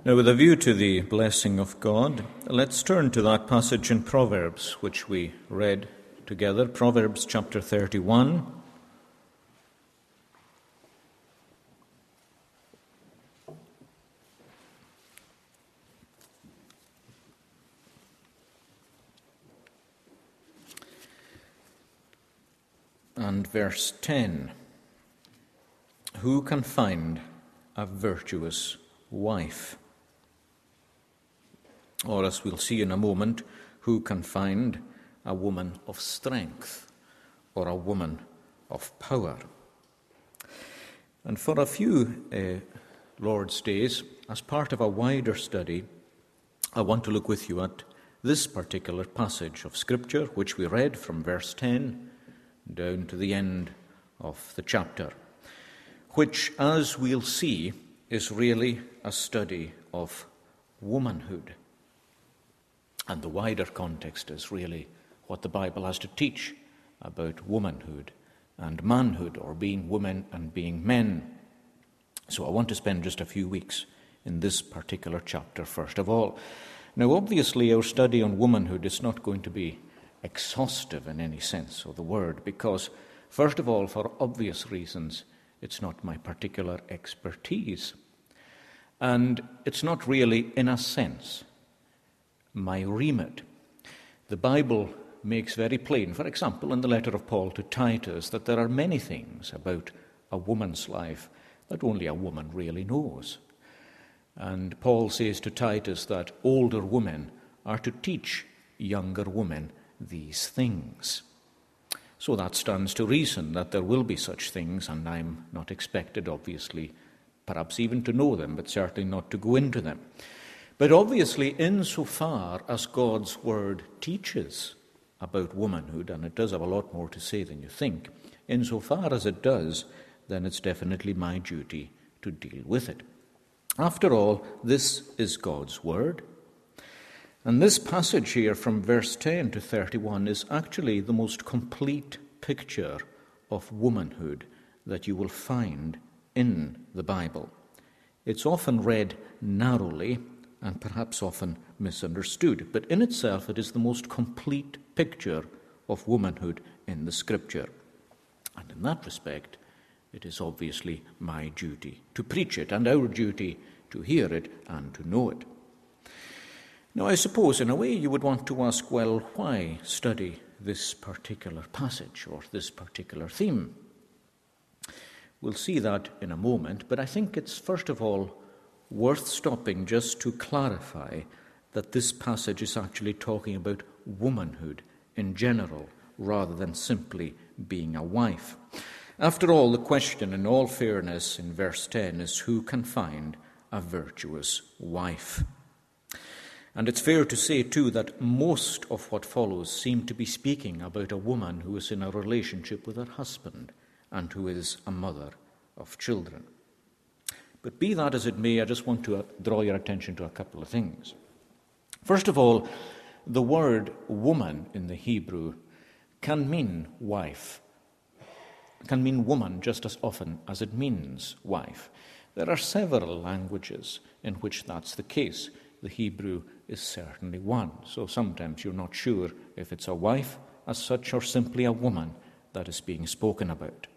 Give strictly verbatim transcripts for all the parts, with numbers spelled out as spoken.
Now, with a view to the blessing of God, let's turn to that passage in Proverbs which we read together, Proverbs chapter thirty-one. And verse ten. Who can find a virtuous wife? Or, as we'll see in a moment, who can find a woman of strength or a woman of power? And for a few uh, Lord's days, as part of a wider study, I want to look with you at this particular passage of Scripture, which we read from verse ten down to the end of the chapter, which, as we'll see, is really a study of womanhood. And the wider context is really what the Bible has to teach about womanhood and manhood, or being women and being men. So I want to spend just a few weeks in this particular chapter first of all. Now, obviously, our study on womanhood is not going to be exhaustive in any sense of the word, because, first of all, for obvious reasons, it's not my particular expertise. And it's not really, in a sense, my remit. The Bible makes very plain, for example, in the letter of Paul to Titus, that there are many things about a woman's life that only a woman really knows. And Paul says to Titus that older women are to teach younger women these things. So that stands to reason that there will be such things, and I'm not expected, obviously, perhaps even to know them, but certainly not to go into them. But obviously, insofar as God's Word teaches about womanhood, and it does have a lot more to say than you think, insofar as it does, then it's definitely my duty to deal with it. After all, this is God's Word. And this passage here from verse ten to thirty-one is actually the most complete picture of womanhood that you will find in the Bible. It's often read narrowly and perhaps often misunderstood, but in itself it is the most complete picture of womanhood in the Scripture. And in that respect, it is obviously my duty to preach it, and our duty to hear it and to know it. Now, I suppose in a way you would want to ask, well, why study this particular passage or this particular theme? We'll see that in a moment, but I think it's first of all worth stopping just to clarify that this passage is actually talking about womanhood in general, rather than simply being a wife. After all, the question, in all fairness, in verse ten is, who can find a virtuous wife? And it's fair to say, too, that most of what follows seem to be speaking about a woman who is in a relationship with her husband and who is a mother of children. But be that as it may, I just want to draw your attention to a couple of things. First of all, the word woman in the Hebrew can mean wife, can mean woman just as often as it means wife. There are several languages in which that's the case. The Hebrew is certainly one. So sometimes you're not sure if it's a wife as such or simply a woman that is being spoken about.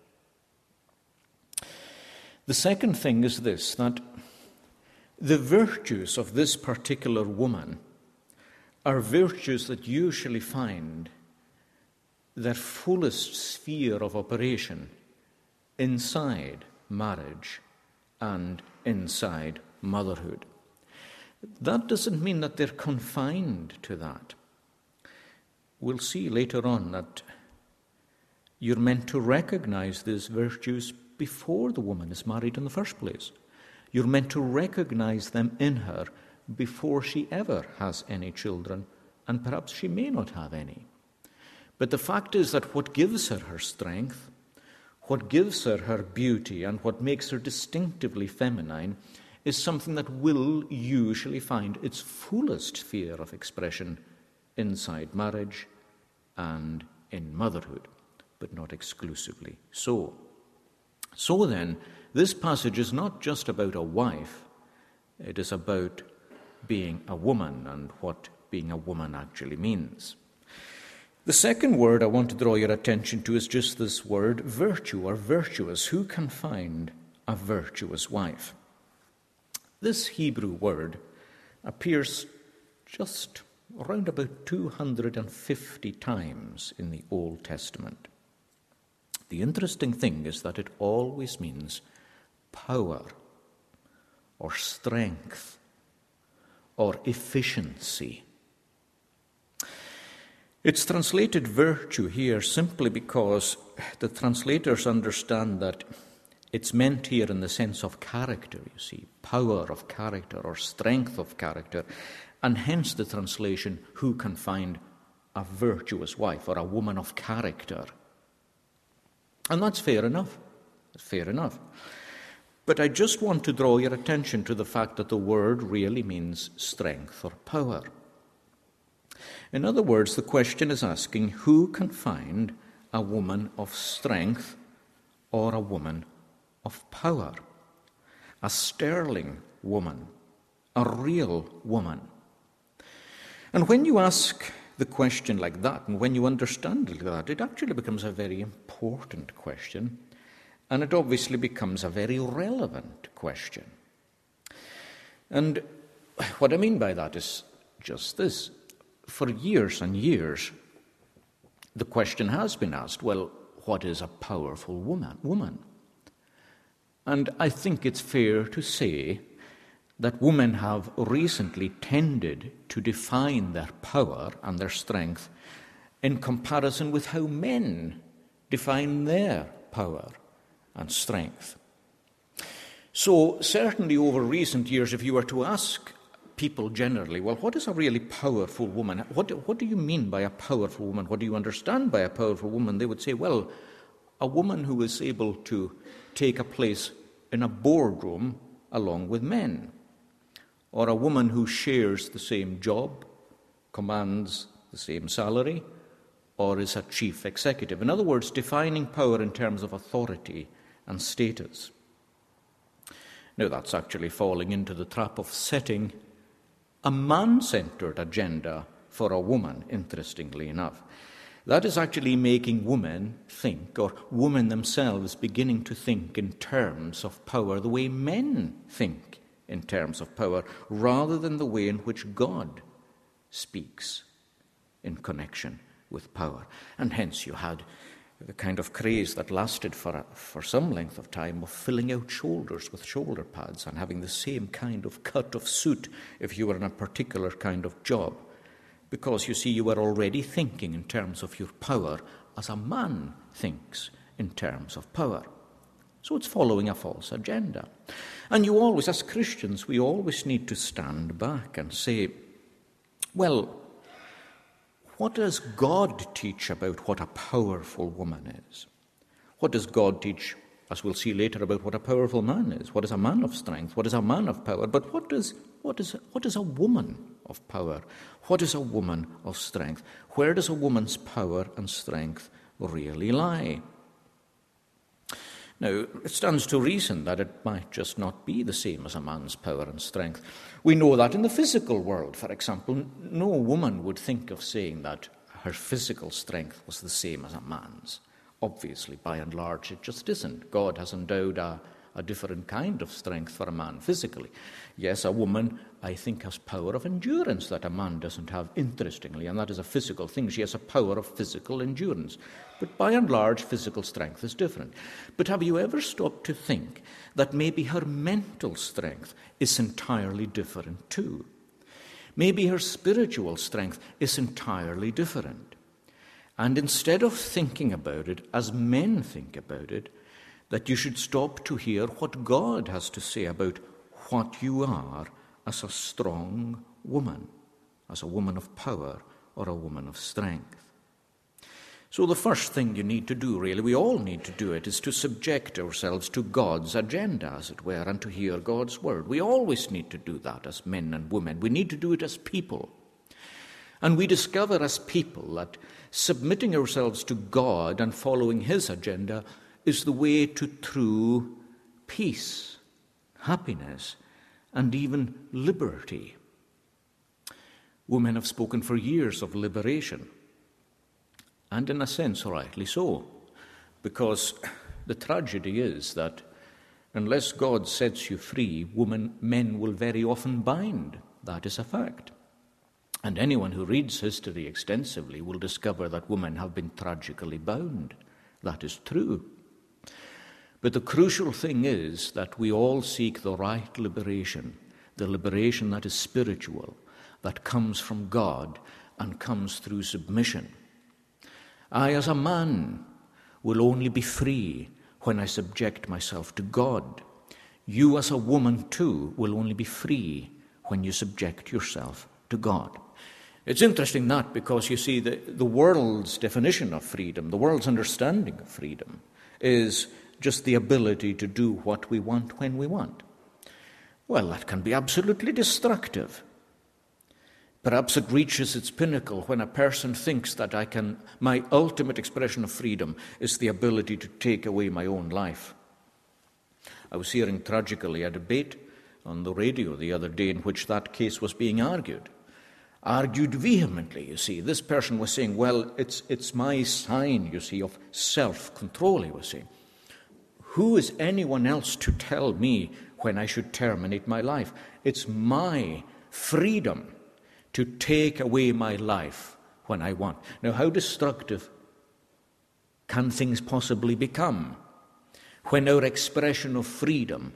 The second thing is this, that the virtues of this particular woman are virtues that usually find their fullest sphere of operation inside marriage and inside motherhood. That doesn't mean that they're confined to that. We'll see later on that you're meant to recognize these virtues before the woman is married in the first place. You're meant to recognize them in her before she ever has any children, and perhaps she may not have any. But the fact is that what gives her her strength, what gives her her beauty, and what makes her distinctively feminine is something that will usually find its fullest sphere of expression inside marriage and in motherhood, but not exclusively so. So then, this passage is not just about a wife, It is about being a woman and what being a woman actually means. The second word I want to draw your attention to is just this word virtue or virtuous. Who can find a virtuous wife? This Hebrew word appears just around about two hundred fifty times in the Old Testament. The interesting thing is that it always means power or strength or efficiency. It's translated virtue here simply because the translators understand that it's meant here in the sense of character, you see, power of character or strength of character, and hence the translation, who can find a virtuous wife or a woman of character. And that's fair enough. That's fair enough. But I just want to draw your attention to the fact that the word really means strength or power. In other words, the question is asking, who can find a woman of strength or a woman of power? A sterling woman, a real woman. And when you ask the question like that, and when you understand it like that, it actually becomes a very important question, and it obviously becomes a very relevant question. And what I mean by that is just this. For years and years, the question has been asked, well, what is a powerful woman? woman? And I think it's fair to say that women have recently tended to define their power and their strength in comparison with how men define their power and strength. So certainly over recent years, if you were to ask people generally, well, what is a really powerful woman? What do, what do you mean by a powerful woman? What do you understand by a powerful woman? They would say, well, a woman who is able to take a place in a boardroom along with men, or a woman who shares the same job, commands the same salary, or is a chief executive. In other words, defining power in terms of authority and status. Now, that's actually falling into the trap of setting a man-centered agenda for a woman, interestingly enough. That is actually making women think, or women themselves beginning to think in terms of power the way men think in terms of power, rather than the way in which God speaks in connection with power. And hence you had the kind of craze that lasted for, for some length of time of filling out shoulders with shoulder pads and having the same kind of cut of suit if you were in a particular kind of job. Because, you see, you were already thinking in terms of your power as a man thinks in terms of power. So it's following a false agenda. And you always, as Christians, we always need to stand back and say, well, what does God teach about what a powerful woman is? What does God teach, as we'll see later, about what a powerful man is? What is a man of strength? What is a man of power? But what is what is what is a woman of power? What is a woman of strength? Where does a woman's power and strength really lie? Now, it stands to reason that it might just not be the same as a man's power and strength. We know that in the physical world, for example, no woman would think of saying that her physical strength was the same as a man's. Obviously, by and large, it just isn't. God has endowed a, a different kind of strength for a man physically. Yes, a woman, I think, has power of endurance that a man doesn't have, interestingly, and that is a physical thing. She has a power of physical endurance. But by and large, physical strength is different. But have you ever stopped to think that maybe her mental strength is entirely different too? Maybe her spiritual strength is entirely different. And instead of thinking about it as men think about it, that you should stop to hear what God has to say about what you are as a strong woman, as a woman of power or a woman of strength. So the first thing you need to do, really, we all need to do it, is to subject ourselves to God's agenda, as it were, and to hear God's word. We always need to do that as men and women. We need to do it as people. And we discover as people that submitting ourselves to God and following his agenda is the way to true peace, happiness, and even liberty. Women have spoken for years of liberation, and in a sense, rightly so, because the tragedy is that unless God sets you free, women, men will very often bind. That is a fact. And anyone who reads history extensively will discover that women have been tragically bound. That is true. But the crucial thing is that we all seek the right liberation, the liberation that is spiritual, that comes from God and comes through submission. I, as a man, will only be free when I subject myself to God. You, as a woman, too, will only be free when you subject yourself to God. It's interesting that because, you see, the, the world's definition of freedom, the world's understanding of freedom, is just the ability to do what we want when we want. Well, that can be absolutely destructive. Perhaps it reaches its pinnacle when a person thinks that I can, my ultimate expression of freedom is the ability to take away my own life. I was hearing tragically a debate on the radio the other day in which that case was being argued. Argued vehemently, you see. This person was saying, well, it's it's my sign, you see, of self-control, he was saying. Who is anyone else to tell me when I should terminate my life? It's my freedom to take away my life when I want. Now, how destructive can things possibly become when our expression of freedom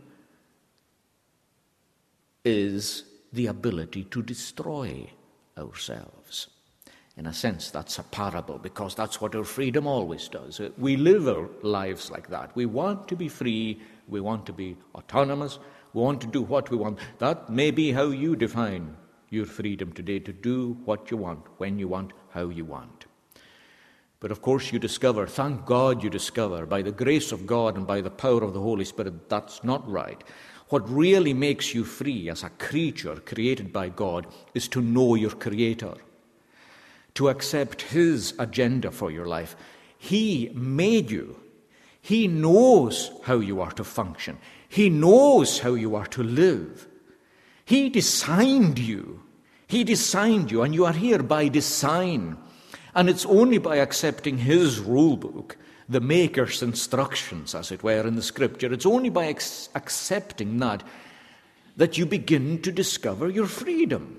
is the ability to destroy ourselves? In a sense, that's a parable, because that's what our freedom always does. We live our lives like that. We want to be free. We want to be autonomous. We want to do what we want. That may be how you define your freedom today, to do what you want, when you want, how you want. But of course you discover, thank God you discover, by the grace of God and by the power of the Holy Spirit, that's not right. What really makes you free as a creature created by God is to know your Creator, to accept His agenda for your life. He made you. He knows how you are to function. He knows how you are to live. He designed you. He designed you, and you are here by design. And it's only by accepting His rule book, the Maker's instructions, as it were, in the Scripture, it's only by ex- accepting that that you begin to discover your freedom.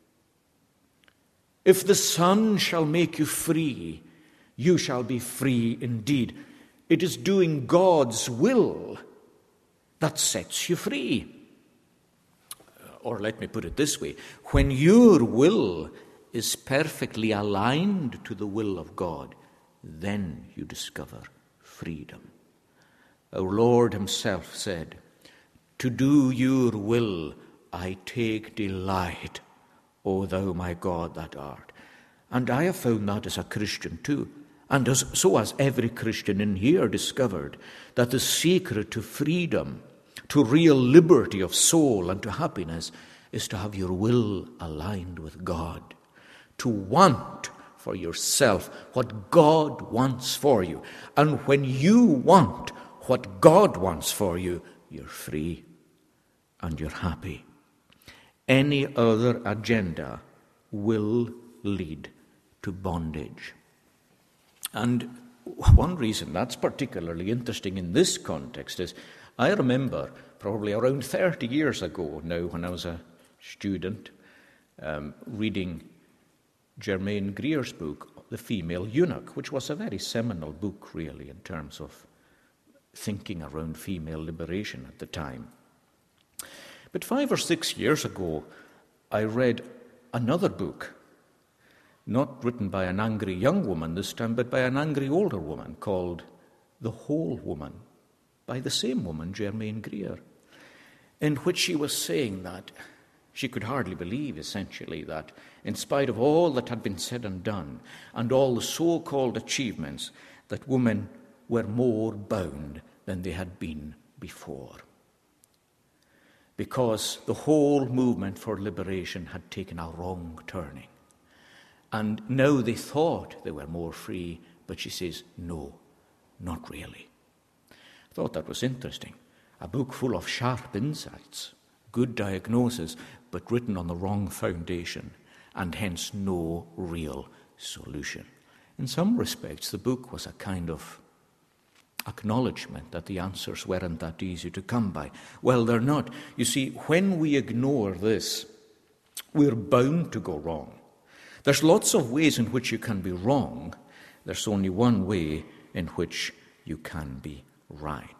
If the Son shall make you free, you shall be free indeed. It is doing God's will that sets you free. Or let me put it this way, when your will is perfectly aligned to the will of God, then you discover freedom. Our Lord Himself said, "To do your will I take delight, O thou my God that art." And I have found that as a Christian too. And as, so has every Christian in here discovered that the secret to freedom, to real liberty of soul and to happiness, is to have your will aligned with God. To want for yourself what God wants for you. And when you want what God wants for you, you're free and you're happy. Any other agenda will lead to bondage. And one reason that's particularly interesting in this context is I remember probably around thirty years ago now, when I was a student, um, reading Germaine Greer's book, The Female Eunuch, which was a very seminal book, really, in terms of thinking around female liberation at the time. But five or six years ago, I read another book, not written by an angry young woman this time, but by an angry older woman, called The Whole Woman, by the same woman, Germaine Greer, in which she was saying that she could hardly believe, essentially, that in spite of all that had been said and done, and all the so-called achievements, that women were more bound than they had been before. Because the whole movement for liberation had taken a wrong turning. And now they thought they were more free, but she says, no, not really. I thought that was interesting. A book full of sharp insights, good diagnosis, but written on the wrong foundation, and hence no real solution. In some respects, the book was a kind of acknowledgement that the answers weren't that easy to come by. Well, they're not. You see, when we ignore this, we're bound to go wrong. There's lots of ways in which you can be wrong. There's only one way in which you can be right.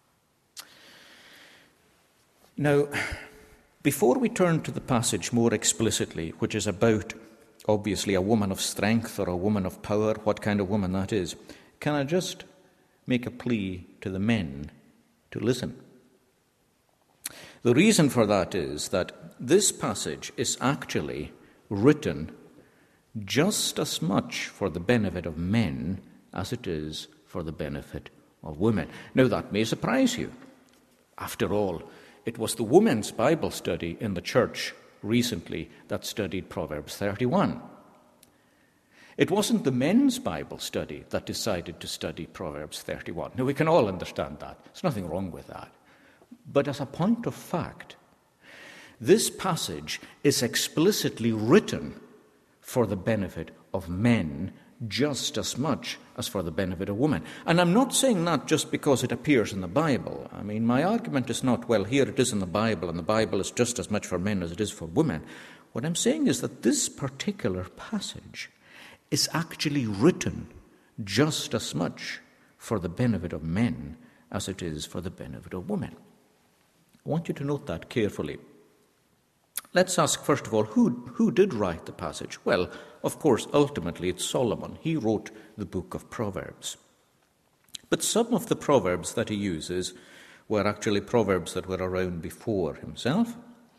Now, before we turn to the passage more explicitly, which is about, obviously, a woman of strength or a woman of power, what kind of woman that is, can I just make a plea to the men to listen? The reason for that is that this passage is actually written just as much for the benefit of men as it is for the benefit of women. Now, that may surprise you. After all, it was the women's Bible study in the church recently that studied Proverbs thirty-one. It wasn't the men's Bible study that decided to study Proverbs thirty-one. Now, we can all understand that. There's nothing wrong with that. But as a point of fact, this passage is explicitly written for the benefit of men just as much as for the benefit of women. And I'm not saying that just because it appears in the Bible. I mean, my argument is not, well, here it is in the Bible, and the Bible is just as much for men as it is for women. What I'm saying is that this particular passage is actually written just as much for the benefit of men as it is for the benefit of women. I want you to note that carefully. Let's ask, first of all, who, who did write the passage? Well, of course, ultimately it's Solomon. He wrote the book of Proverbs. But some of the Proverbs that he uses were actually Proverbs that were around before himself.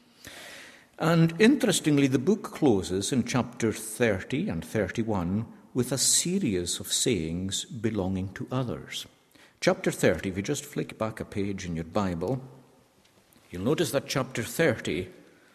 And interestingly, the book closes in chapter thirty and thirty-one with a series of sayings belonging to others. Chapter thirty, if you just flick back a page in your Bible, you'll notice that chapter thirty,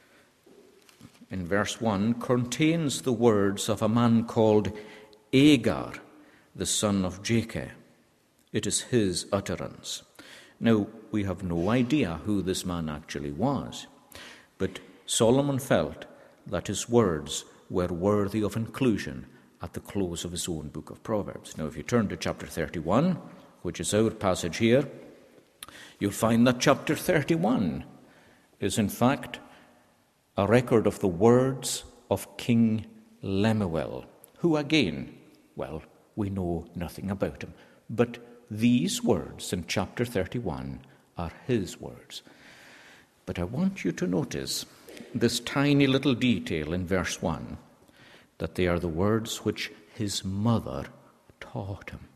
in verse one, contains the words of a man called Agar, the son of Jacob. It is his utterance. Now, we have no idea who this man actually was, but Solomon felt that his words were worthy of inclusion at the close of his own book of Proverbs. Now, if you turn to chapter thirty-one, which is our passage here, you'll find that chapter thirty-one is in fact a record of the words of King Lemuel, who again, well, we know nothing about him. But these words in chapter thirty-one are his words. But I want you to notice this tiny little detail in verse one, that they are the words which his mother taught him.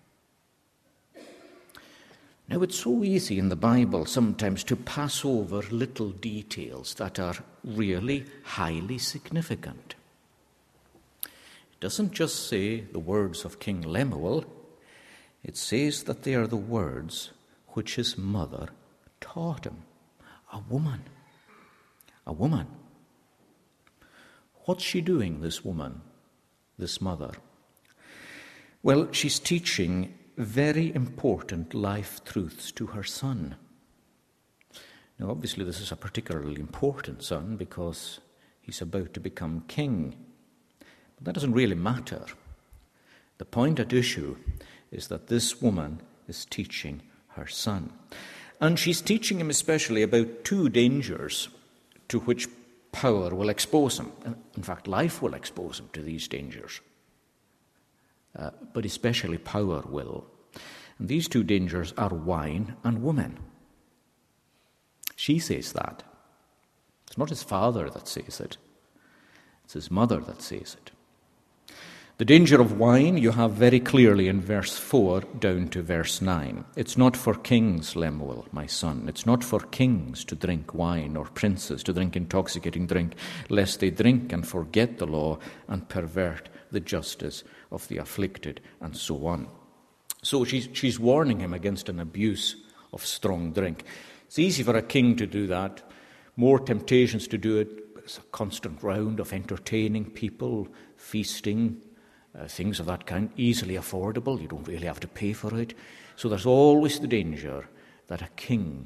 Now, it's so easy in the Bible sometimes to pass over little details that are really highly significant. It doesn't just say the words of King Lemuel, it says that they are the words which his mother taught him. A woman. A woman. What's she doing, this woman, this mother? Well, she's teaching very important life truths to her son. Now, obviously, this is a particularly important son because he's about to become king. But that doesn't really matter. The point at issue is that this woman is teaching her son. And she's teaching him especially about two dangers to which power will expose him. In fact, life will expose him to these dangers. Uh, but especially power will. And these two dangers are wine and women. She says that. It's not his father that says it. It's his mother that says it. The danger of wine you have very clearly in verse four down to verse nine. It's not for kings, Lemuel, my son. It's not for kings to drink wine or princes to drink intoxicating drink, lest they drink and forget the law and pervert the justice of the afflicted, and so on. So she's, she's warning him against an abuse of strong drink. It's easy for a king to do that. More temptations to do it. It's a constant round of entertaining people, feasting, uh, things of that kind, easily affordable. You don't really have to pay for it. So there's always the danger that a king could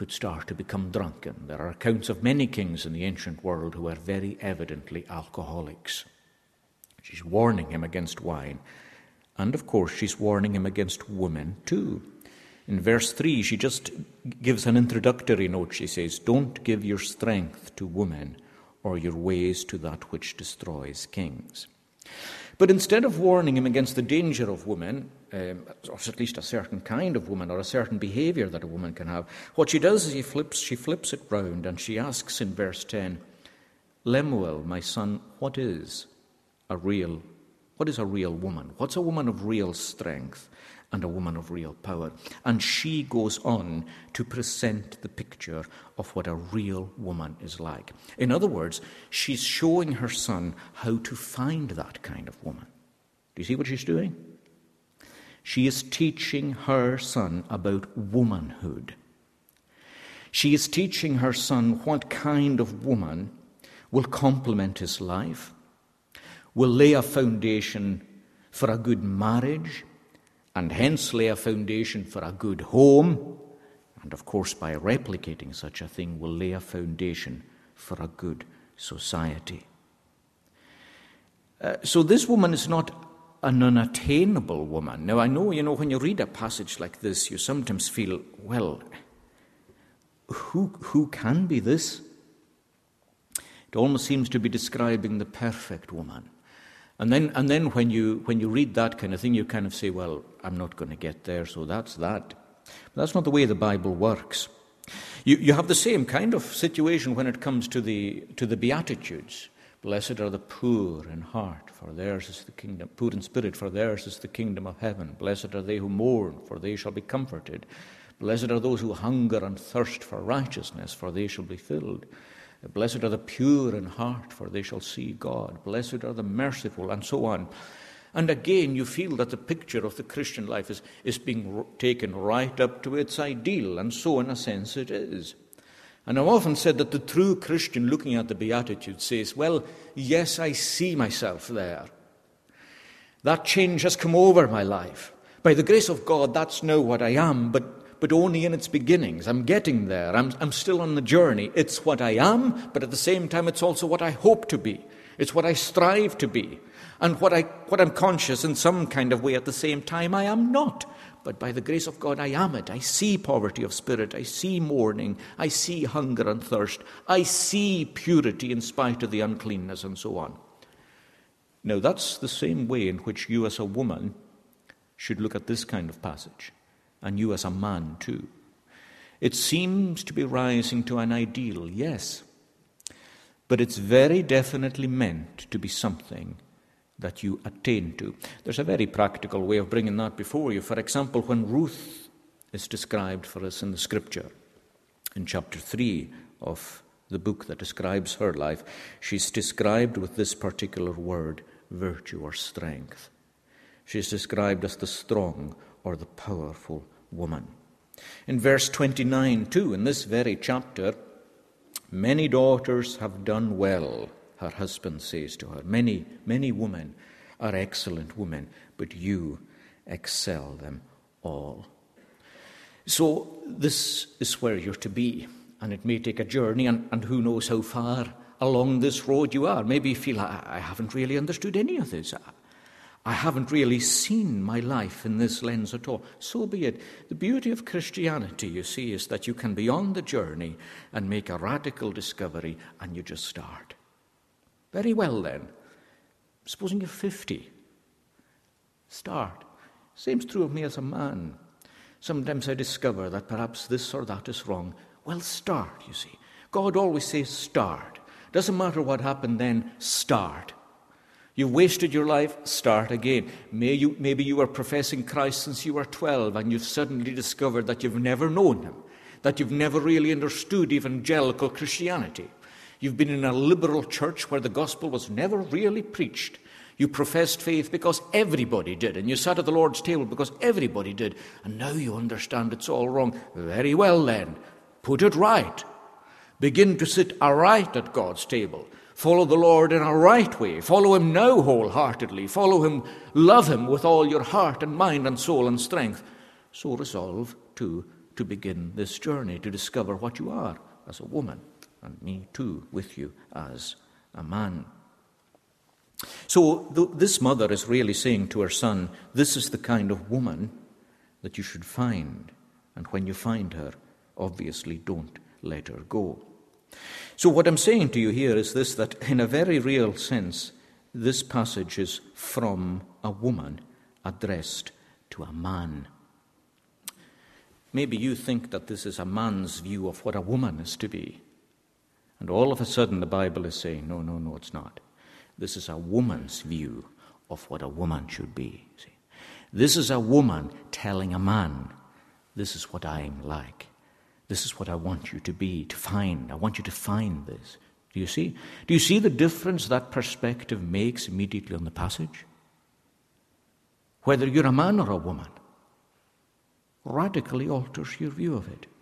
could start to become drunken. There are accounts of many kings in the ancient world who were very evidently alcoholics. She's warning him against wine. And of course, she's warning him against women too. In verse three, she just gives an introductory note. She says, "Don't give your strength to women or your ways to that which destroys kings." But instead of warning him against the danger of women, um, or at least a certain kind of woman or a certain behavior that a woman can have, what she does is he flips, she flips it round and she asks in verse ten, "Lemuel, my son, what is a real, what is a real woman? What's a woman of real strength and a woman of real power?" And she goes on to present the picture of what a real woman is like. In other words, she's showing her son how to find that kind of woman. Do you see what she's doing? She is teaching her son about womanhood. She is teaching her son what kind of woman will complement his life, will lay a foundation for a good marriage, and hence lay a foundation for a good home, and of course by replicating such a thing will lay a foundation for a good society. Uh, so this woman is not an unattainable woman. Now I know, you know, when you read a passage like this, you sometimes feel, well, who, who can be this? It almost seems to be describing the perfect woman. And then, and then when you when you read that kind of thing, you kind of say, well, I'm not going to get there, so that's that. But that's not the way the Bible works. You you have the same kind of situation when it comes to the to the Beatitudes. Blessed are the poor in heart, for theirs is the kingdom. Poor in spirit, for theirs is the kingdom of heaven. Blessed are they who mourn, for they shall be comforted. Blessed are those who hunger and thirst for righteousness, for they shall be filled. Blessed are the pure in heart, for they shall see God. Blessed are the merciful, and so on. And again, you feel that the picture of the Christian life is, is being taken right up to its ideal, and so in a sense it is. And I've often said that the true Christian looking at the Beatitudes says, well, yes, I see myself there. That change has come over my life. By the grace of God, that's now what I am, but but only in its beginnings. I'm getting there. I'm, I'm still on the journey. It's what I am, but at the same time, it's also what I hope to be. It's what I strive to be. And what, I, what I'm conscious in some kind of way at the same time, I am not. But by the grace of God, I am it. I see poverty of spirit. I see mourning. I see hunger and thirst. I see purity in spite of the uncleanness and so on. Now, that's the same way in which you as a woman should look at this kind of passage. And you as a man too. It seems to be rising to an ideal, yes, but it's very definitely meant to be something that you attain to. There's a very practical way of bringing that before you. For example, when Ruth is described for us in the Scripture, in chapter three of the book that describes her life, she's described with this particular word, virtue or strength. She's described as the strong or the powerful woman. In verse twenty-nine, too, in this very chapter, many daughters have done well, her husband says to her. Many, many women are excellent women, but you excel them all. So this is where you're to be, and it may take a journey, and, and who knows how far along this road you are. Maybe you feel, I, I haven't really understood any of this. I, I haven't really seen my life in this lens at all. So be it. The beauty of Christianity, you see, is that you can be on the journey and make a radical discovery, and you just start. Very well then. Supposing you're fifty. Start. Same's true of me as a man. Sometimes I discover that perhaps this or that is wrong. Well, start, you see. God always says start. Doesn't matter what happened then, start. You've wasted your life, start again. May you, maybe you were professing Christ since you were twelve and you've suddenly discovered that you've never known him, that you've never really understood evangelical Christianity. You've been in a liberal church where the gospel was never really preached. You professed faith because everybody did, and you sat at the Lord's table because everybody did, and now you understand it's all wrong. Very well then, put it right. Begin to sit aright at God's table. Follow the Lord in a right way. Follow him now wholeheartedly. Follow him, love him with all your heart and mind and soul and strength. So resolve to to begin this journey, to discover what you are as a woman, and me too with you as a man. So th- this mother is really saying to her son, this is the kind of woman that you should find. And when you find her, obviously don't let her go. So what I'm saying to you here is this, that in a very real sense, this passage is from a woman addressed to a man. Maybe you think that this is a man's view of what a woman is to be. And all of a sudden the Bible is saying, no, no, no, it's not. This is a woman's view of what a woman should be. See? This is a woman telling a man, this is what I'm like. This is what I want you to be, to find. I want you to find this. Do you see? Do you see the difference that perspective makes immediately on the passage? Whether you're a man or a woman, radically alters your view of it.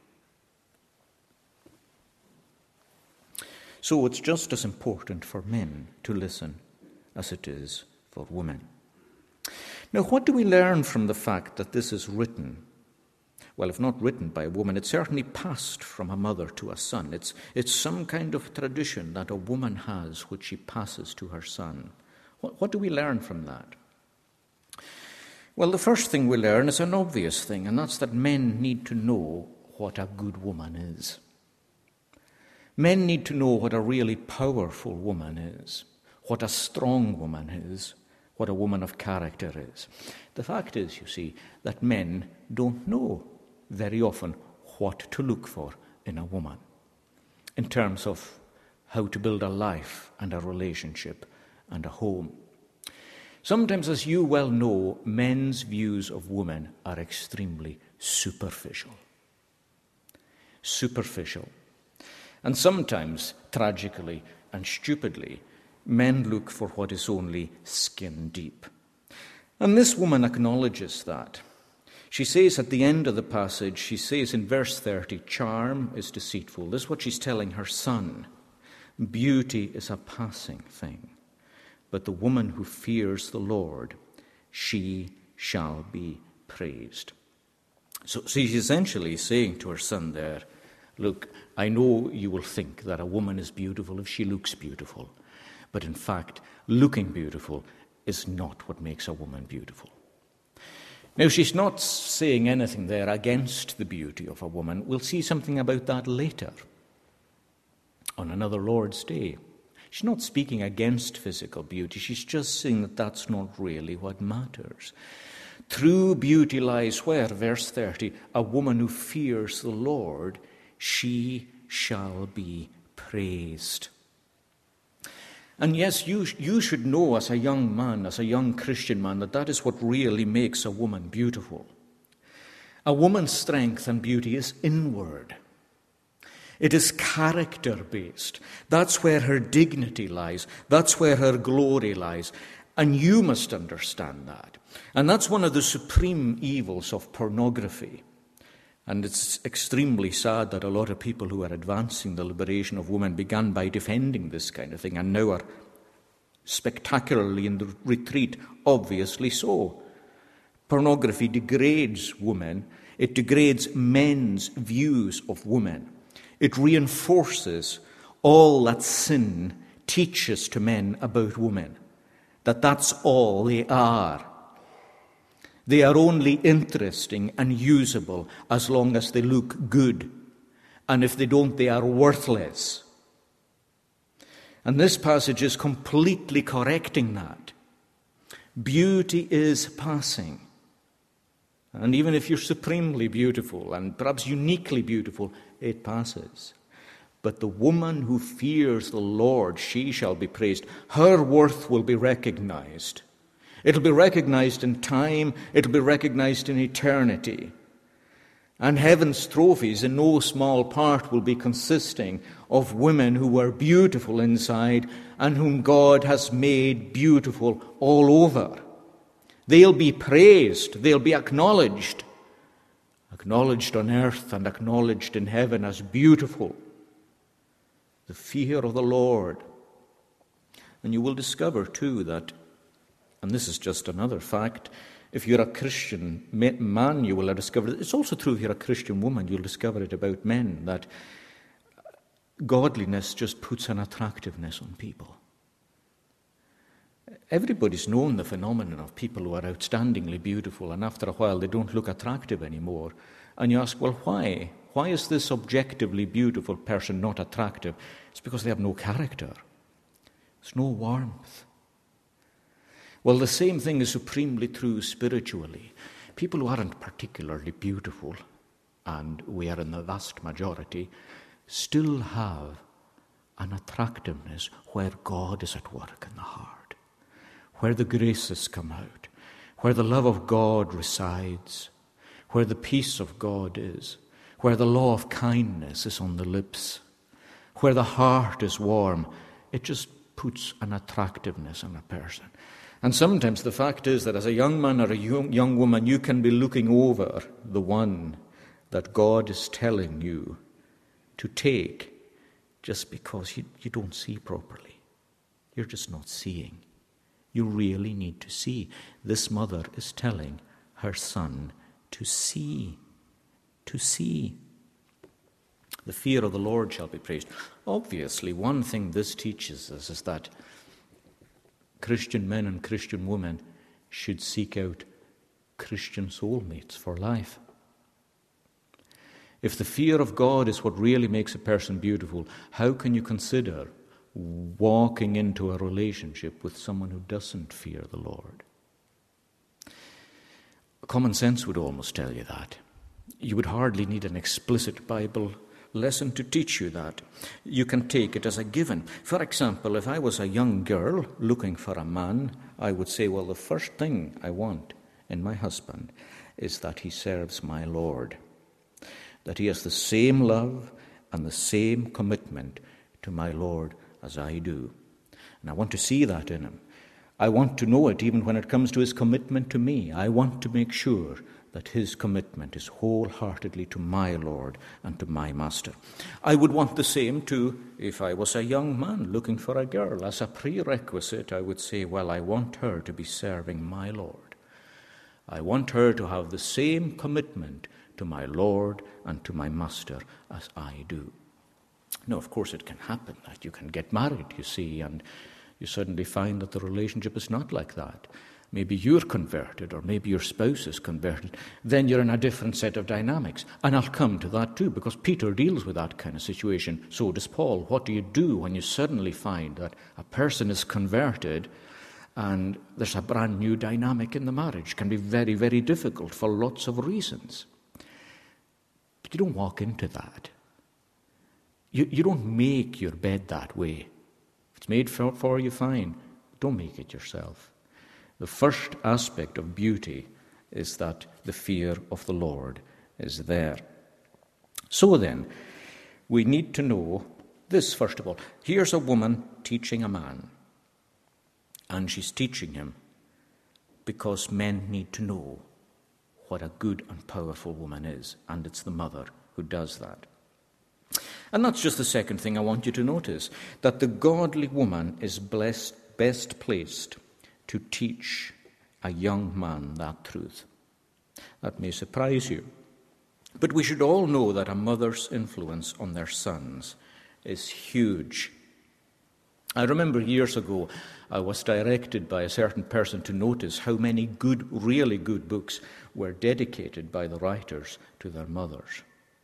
So it's just as important for men to listen as it is for women. Now, what do we learn from the fact that this is written? Well, if not written by a woman, it's certainly passed from a mother to a son. It's, it's some kind of tradition that a woman has which she passes to her son. What, what do we learn from that? Well, the first thing we learn is an obvious thing, and that's that men need to know what a good woman is. Men need to know what a really powerful woman is, what a strong woman is, what a woman of character is. The fact is, you see, that men don't know very often what to look for in a woman in terms of how to build a life and a relationship and a home. Sometimes, as you well know, men's views of women are extremely superficial. Superficial. And sometimes, tragically and stupidly, men look for what is only skin deep. And this woman acknowledges that. She says at the end of the passage, she says in verse thirty, charm is deceitful. This is what she's telling her son. Beauty is a passing thing. But the woman who fears the Lord, she shall be praised. So she's essentially saying to her son there, look, I know you will think that a woman is beautiful if she looks beautiful. But in fact, looking beautiful is not what makes a woman beautiful. Now, she's not saying anything there against the beauty of a woman. We'll see something about that later, on another Lord's Day. She's not speaking against physical beauty. She's just saying that that's not really what matters. True beauty lies where? Verse thirty, a woman who fears the Lord, she shall be praised. And yes, you, you should know as a young man, as a young Christian man, that that is what really makes a woman beautiful. A woman's strength and beauty is inward. It is character-based. That's where her dignity lies. That's where her glory lies. And you must understand that. And that's one of the supreme evils of pornography. And it's extremely sad that a lot of people who are advancing the liberation of women began by defending this kind of thing and now are spectacularly in the retreat, obviously so. Pornography degrades women. It degrades men's views of women. It reinforces all that sin teaches to men about women, that that's all they are. They are only interesting and usable as long as they look good. And if they don't, they are worthless. And this passage is completely correcting that. Beauty is passing. And even if you're supremely beautiful and perhaps uniquely beautiful, it passes. But the woman who fears the Lord, she shall be praised. Her worth will be recognized. It'll be recognized in time. It'll be recognized in eternity. And heaven's trophies in no small part will be consisting of women who were beautiful inside and whom God has made beautiful all over. They'll be praised. They'll be acknowledged. Acknowledged on earth and acknowledged in heaven as beautiful. The fear of the Lord. And you will discover too that, and this is just another fact, If you're a Christian man, you will have discovered it. It's also true if you're a Christian woman, you'll discover it about men, that godliness just puts an attractiveness on people. Everybody's known the phenomenon of people who are outstandingly beautiful, and after a while they don't look attractive anymore. And you ask, well, why? Why is this objectively beautiful person not attractive? It's because they have no character. There's no warmth. Well, the same thing is supremely true spiritually. People who aren't particularly beautiful, and we are in the vast majority, still have an attractiveness where God is at work in the heart, where the graces come out, where the love of God resides, where the peace of God is, where the law of kindness is on the lips, where the heart is warm. It just puts an attractiveness on a person. And sometimes the fact is that as a young man or a young, young woman, you can be looking over the one that God is telling you to take just because you, you don't see properly. You're just not seeing. You really need to see. This mother is telling her son to see, to see. The fear of the Lord shall be praised. Obviously, one thing this teaches us is that Christian men and Christian women should seek out Christian soulmates for life. If the fear of God is what really makes a person beautiful, how can you consider walking into a relationship with someone who doesn't fear the Lord? Common sense would almost tell you that. You would hardly need an explicit Bible lesson to teach you that. You can take it as a given. For example, if I was a young girl looking for a man, I would say, well, the first thing I want in my husband is that he serves my Lord, that he has the same love and the same commitment to my Lord as I do. And I want to see that in him. I want to know it even when it comes to his commitment to me. I want to make sure that his commitment is wholeheartedly to my Lord and to my Master. I would want the same too if I was a young man looking for a girl. As a prerequisite, I would say, well, I want her to be serving my Lord. I want her to have the same commitment to my Lord and to my Master as I do. Now, of course, it can happen that you can get married, you see, and you suddenly find that the relationship is not like that. Maybe you're converted, or maybe your spouse is converted. Then you're in a different set of dynamics. And I'll come to that too, because Peter deals with that kind of situation. So does Paul. What do you do when you suddenly find that a person is converted and there's a brand new dynamic in the marriage? It can be very, very difficult for lots of reasons. But you don't walk into that. You, you don't make your bed that way. If it's made for, for you, fine. Don't make it yourself. The first aspect of beauty is that the fear of the Lord is there. So then, we need to know this, first of all. Here's a woman teaching a man, and she's teaching him because men need to know what a good and powerful woman is, and it's the mother who does that. And that's just the second thing I want you to notice, that the godly woman is blessed, best placed to teach a young man that truth. That may surprise you. But we should all know that a mother's influence on their sons is huge. I remember years ago, I was directed by a certain person to notice how many good, really good books were dedicated by the writers to their mothers.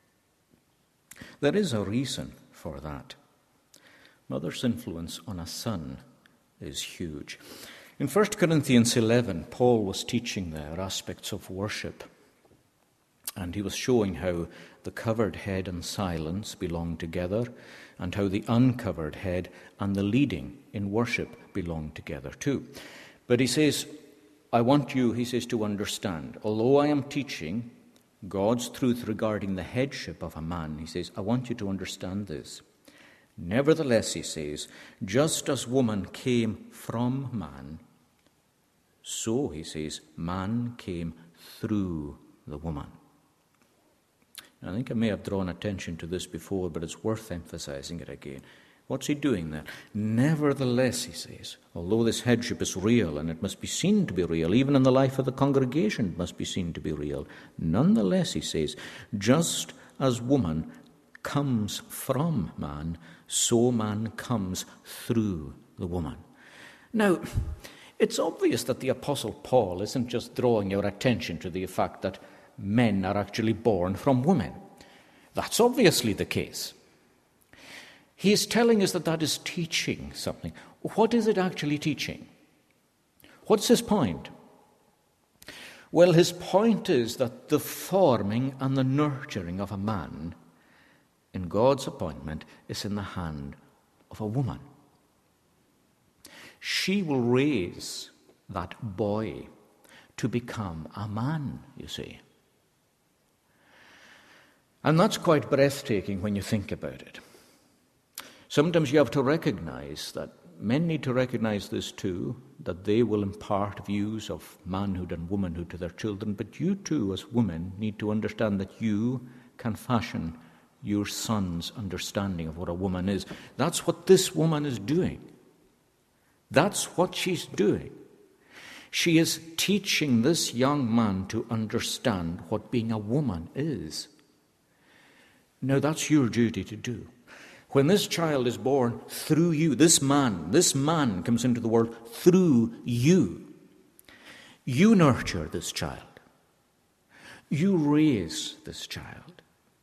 There is a reason for that. Mother's influence on a son is huge. In First Corinthians eleven, Paul was teaching there aspects of worship, and he was showing how the covered head and silence belong together, and how the uncovered head and the leading in worship belong together too. But he says, I want you, he says, to understand, although I am teaching God's truth regarding the headship of a man, he says, I want you to understand this. Nevertheless, he says, just as woman came from man, so, he says, man came through the woman. And I think I may have drawn attention to this before, but it's worth emphasizing it again. What's he doing there? Nevertheless, he says, although this headship is real, and it must be seen to be real, even in the life of the congregation it must be seen to be real, nonetheless, he says, just as woman comes from man, so man comes through the woman. Now, it's obvious that the Apostle Paul isn't just drawing your attention to the fact that men are actually born from women. That's obviously the case. He is telling us that that is teaching something. What is it actually teaching? What's his point? Well, his point is that the forming and the nurturing of a man in God's appointment is in the hand of a woman. She will raise that boy to become a man, you see. And that's quite breathtaking when you think about it. Sometimes you have to recognize that men need to recognize this too, that they will impart views of manhood and womanhood to their children, but you too, as women, need to understand that you can fashion your son's understanding of what a woman is. That's what this woman is doing. That's what she's doing. She is teaching this young man to understand what being a woman is. Now, that's your duty to do. When this child is born through you, this man, this man comes into the world through you. You nurture this child. You raise this child.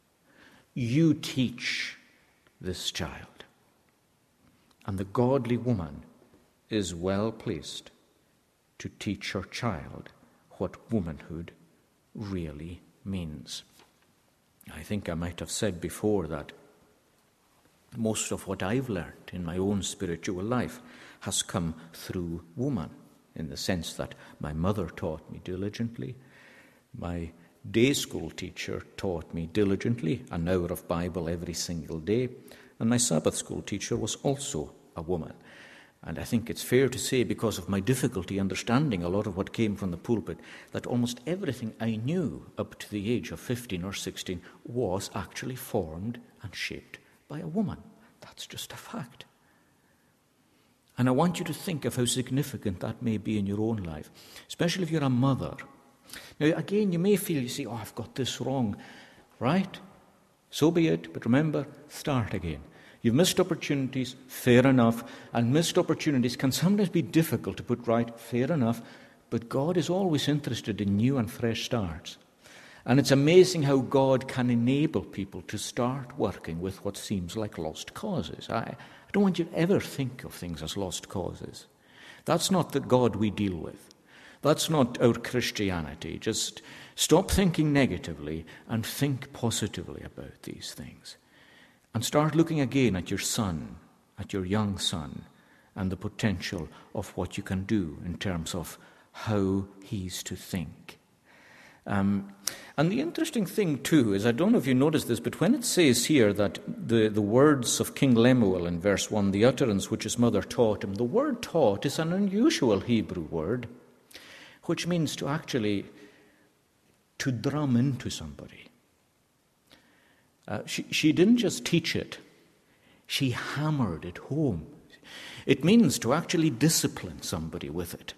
You teach this child. And the godly woman is well placed to teach her child what womanhood really means. I think I might have said before that most of what I've learned in my own spiritual life has come through woman, in the sense that my mother taught me diligently, my day school teacher taught me diligently an hour of Bible every single day, and my Sabbath school teacher was also a woman. And I think it's fair to say, because of my difficulty understanding a lot of what came from the pulpit, that almost everything I knew up to the age of fifteen or sixteen was actually formed and shaped by a woman. That's just a fact. And I want you to think of how significant that may be in your own life, especially if you're a mother. Now, again, you may feel, you say, oh, I've got this wrong, right? So be it, but remember, start again. You've missed opportunities, fair enough, and missed opportunities can sometimes be difficult to put right, fair enough, but God is always interested in new and fresh starts. And it's amazing how God can enable people to start working with what seems like lost causes. I, I don't want you to ever think of things as lost causes. That's not the God we deal with. That's not our Christianity. Just stop thinking negatively and think positively about these things. And start looking again at your son, at your young son, and the potential of what you can do in terms of how he's to think. Um, and the interesting thing, too, is, I don't know if you noticed this, but when it says here that the, the words of King Lemuel in verse one, the utterance which his mother taught him, the word taught is an unusual Hebrew word, which means to actually, to drum into somebody. Uh, she, she didn't just teach it, she hammered it home. It means to actually discipline somebody with it.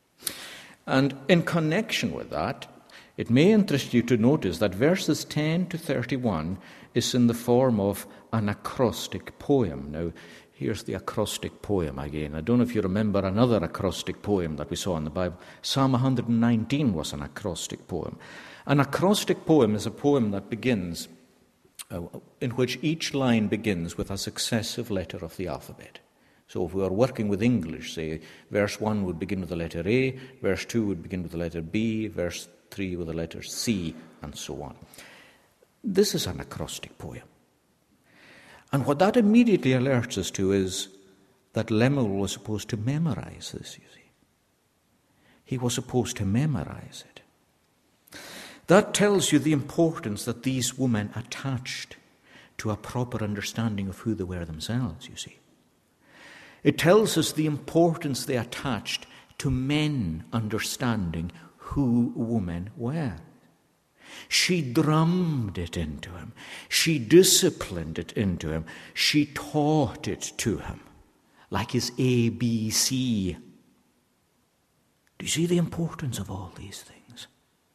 And in connection with that, it may interest you to notice that verses ten to thirty-one is in the form of an acrostic poem. Now, here's the acrostic poem again. I don't know if you remember another acrostic poem that we saw in the Bible. Psalm one nineteen was an acrostic poem. An acrostic poem is a poem that begins, uh, in which each line begins with a successive letter of the alphabet. So if we are working with English, say, verse one would begin with the letter A, verse two would begin with the letter B, verse three with the letter C, and so on. This is an acrostic poem. And what that immediately alerts us to is that Lemuel was supposed to memorize this, you see. He was supposed to memorize it. That tells you the importance that these women attached to a proper understanding of who they were themselves, you see. It tells us the importance they attached to men understanding who women were. She drummed it into him. She disciplined it into him. She taught it to him, like his A B C. Do you see the importance of all these things?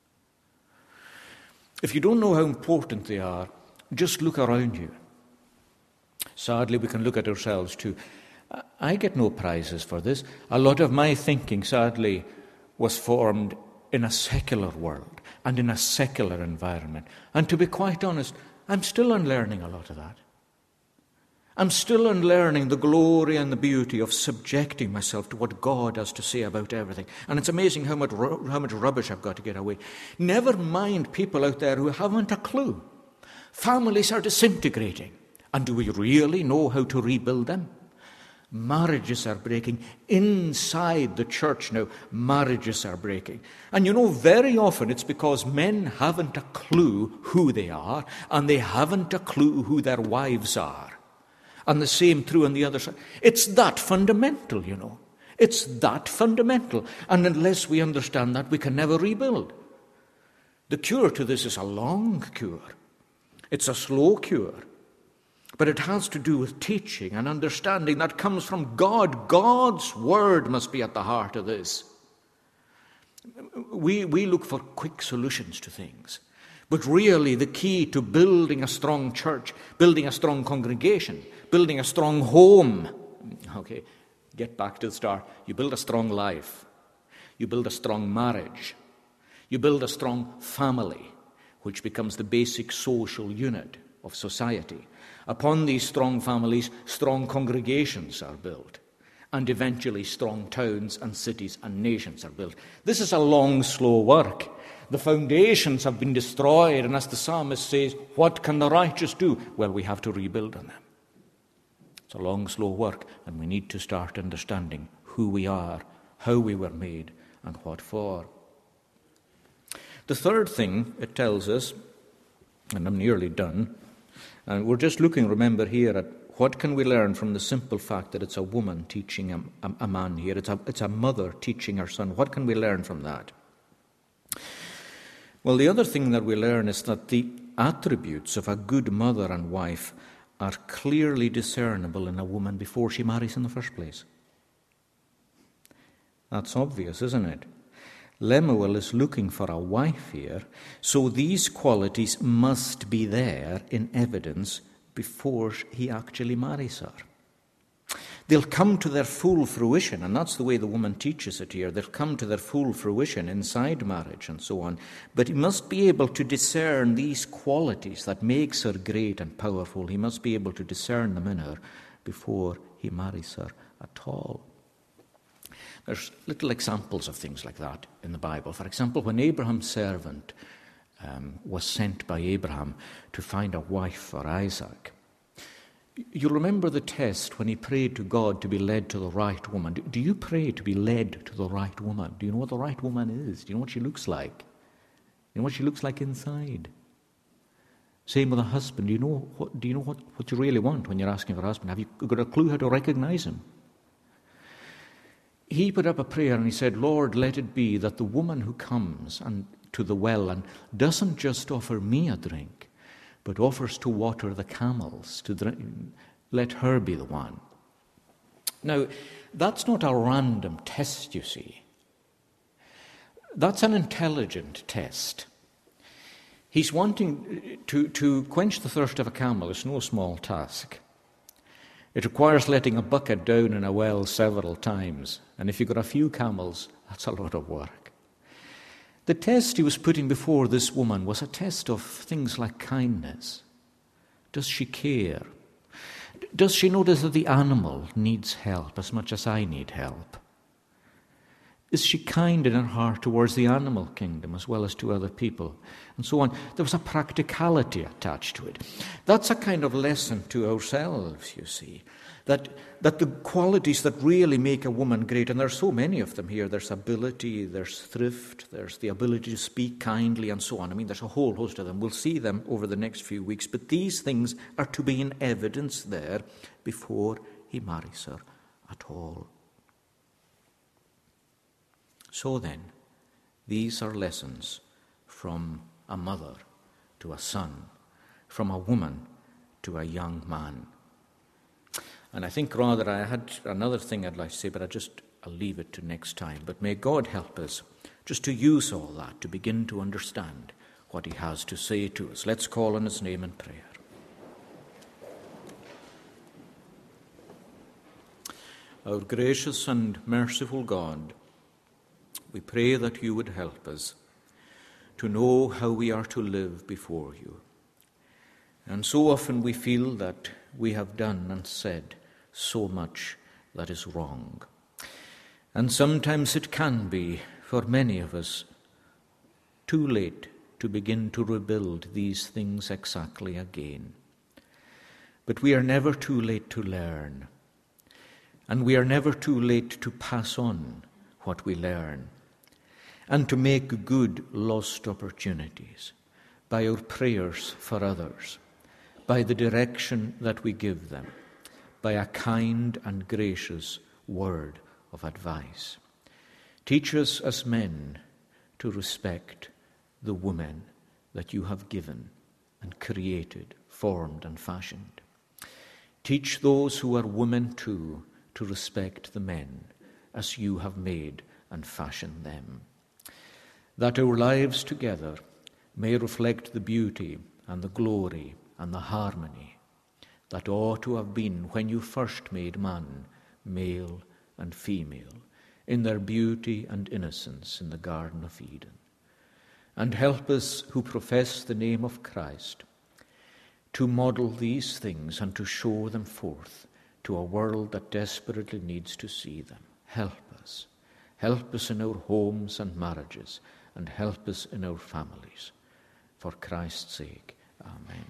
If you don't know how important they are, just look around you. Sadly, we can look at ourselves too. I get no prizes for this. A lot of my thinking, sadly, was formed in a secular world and in a secular environment. And to be quite honest, I'm still unlearning a lot of that. I'm still unlearning the glory and the beauty of subjecting myself to what God has to say about everything. And it's amazing how much, how much rubbish I've got to get away. Never mind people out there who haven't a clue. Families are disintegrating. And do we really know how to rebuild them? Marriages are breaking. Inside the church now, marriages are breaking. And you know, very often it's because men haven't a clue who they are, and they haven't a clue who their wives are. And the same true on the other side. It's that fundamental, you know. It's that fundamental. And unless we understand that, we can never rebuild. The cure to this is a long cure. It's a slow cure. But it has to do with teaching and understanding that comes from God. God's word must be at the heart of this. We, we look for quick solutions to things. But really the key to building a strong church, building a strong congregation, building a strong home. Okay, get back to the start. You build a strong life. You build a strong marriage. You build a strong family, which becomes the basic social unit of society. Upon these strong families, strong congregations are built. And eventually strong towns and cities and nations are built. This is a long, slow work. The foundations have been destroyed, and as the psalmist says, what can the righteous do? Well, we have to rebuild on them. It's a long, slow work, and we need to start understanding who we are, how we were made, and what for. The third thing it tells us, and I'm nearly done, and we're just looking, remember, here at what can we learn from the simple fact that it's a woman teaching a, a, a man here. It's a, it's a mother teaching her son. What can we learn from that? Well, the other thing that we learn is that the attributes of a good mother and wife are clearly discernible in a woman before she marries in the first place. That's obvious, isn't it? Lemuel is looking for a wife here, so these qualities must be there in evidence before he actually marries her. They'll come to their full fruition, and that's the way the woman teaches it here. They'll come to their full fruition inside marriage and so on. But he must be able to discern these qualities that makes her great and powerful. He must be able to discern them in her before he marries her at all. There's little examples of things like that in the Bible. For example, when Abraham's servant um, was sent by Abraham to find a wife for Isaac, you remember the test when he prayed to God to be led to the right woman. Do, do you pray to be led to the right woman? Do you know what the right woman is? Do you know what she looks like? Do you know what she looks like inside? Same with a husband. Do you know what, do you know what, what you really want when you're asking for a husband? Have you got a clue how to recognize him? He put up a prayer and he said, Lord, let it be that the woman who comes and to the well and doesn't just offer me a drink, but offers to water the camels, to drink, let her be the one. Now, that's not a random test, you see. That's an intelligent test. He's wanting to, to quench the thirst of a camel. It's no small task. It requires letting a bucket down in a well several times. And if you've got a few camels, that's a lot of work. The test he was putting before this woman was a test of things like kindness. Does she care? Does she notice that the animal needs help as much as I need help? Is she kind in her heart towards the animal kingdom as well as to other people? And so on. There was a practicality attached to it. That's a kind of lesson to ourselves, you see. That, that the qualities that really make a woman great, and there are so many of them here. There's ability, there's thrift, there's the ability to speak kindly and so on. I mean, there's a whole host of them. We'll see them over the next few weeks. But these things are to be in evidence there before he marries her at all. So then, these are lessons from a mother to a son, from a woman to a young man. And I think rather I had another thing I'd like to say, but I just, I'll leave it to next time. But may God help us just to use all that to begin to understand what he has to say to us. Let's call on his name in prayer. Our gracious and merciful God, we pray that you would help us to know how we are to live before you. And so often we feel that we have done and said so much that is wrong. And sometimes it can be, for many of us, too late to begin to rebuild these things exactly again. But we are never too late to learn. And we are never too late to pass on what we learn and to make good lost opportunities by our prayers for others, by the direction that we give them, by a kind and gracious word of advice. Teach us as men to respect the women that you have given and created, formed and fashioned. Teach those who are women too to respect the men as you have made and fashioned them. That our lives together may reflect the beauty and the glory and the harmony that ought to have been when you first made man, male and female, in their beauty and innocence in the Garden of Eden. And help us who profess the name of Christ to model these things and to show them forth to a world that desperately needs to see them. Help us. Help us in our homes and marriages, and help us in our families. For Christ's sake, amen.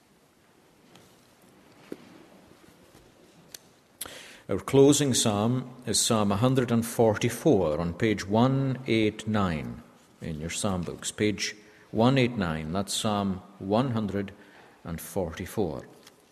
Our closing psalm is Psalm one forty-four on page one eighty-nine in your psalm books. Page one eighty-nine, that's Psalm one forty-four.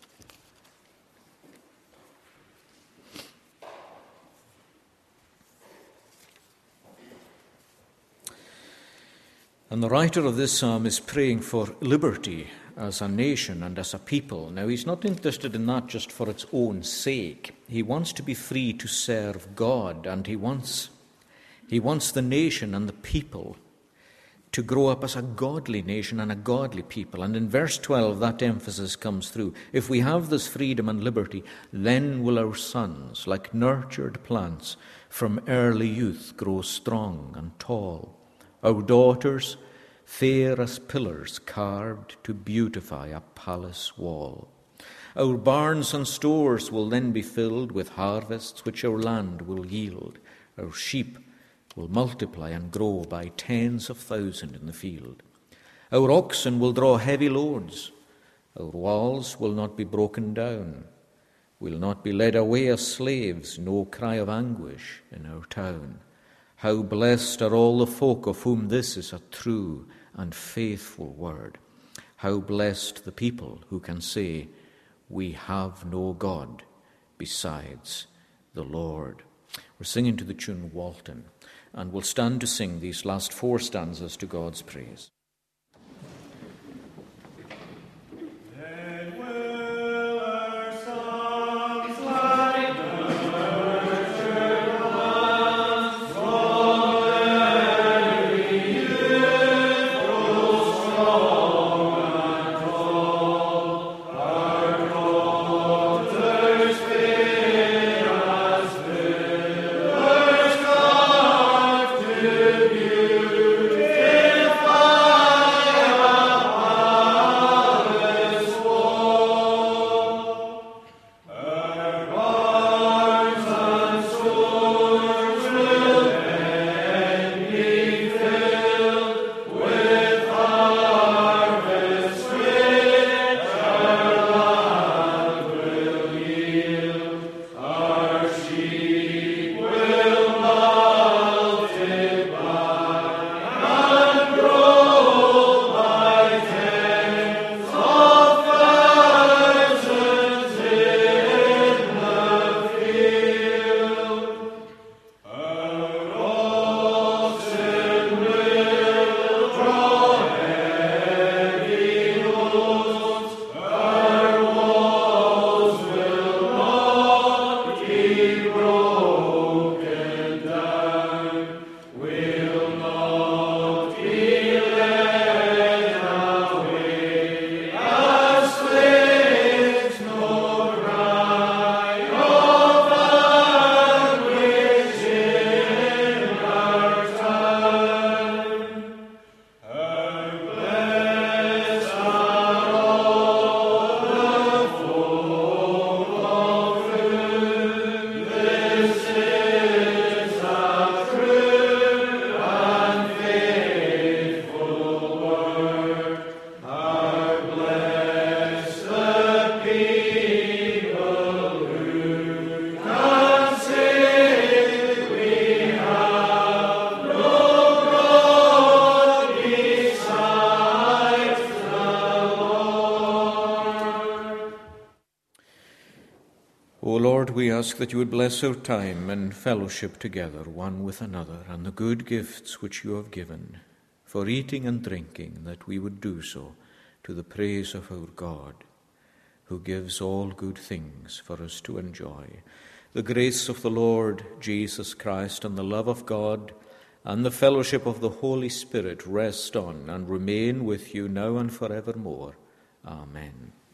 And the writer of this psalm is praying for liberty as a nation and as a people. Now, he's not interested in that just for its own sake. He wants to be free to serve God, and he wants, he wants the nation and the people to grow up as a godly nation and a godly people. And in verse twelve, that emphasis comes through. If we have this freedom and liberty, then will our sons, like nurtured plants, from early youth grow strong and tall. Our daughters, fair as pillars carved to beautify a palace wall. Our barns and stores will then be filled with harvests which our land will yield. Our sheep will multiply and grow by tens of thousands in the field. Our oxen will draw heavy loads. Our walls will not be broken down. We'll not be led away as slaves, no cry of anguish in our town. How blessed are all the folk of whom this is a true and faithful word. How blessed the people who can say, we have no God besides the Lord. We're singing to the tune Walton, and we'll stand to sing these last four stanzas to God's praise. Bye. O Lord, we ask that you would bless our time and fellowship together, one with another, and the good gifts which you have given, for eating and drinking, that we would do so to the praise of our God, who gives all good things for us to enjoy. The grace of the Lord Jesus Christ and the love of God and the fellowship of the Holy Spirit rest on and remain with you now and forevermore. Amen.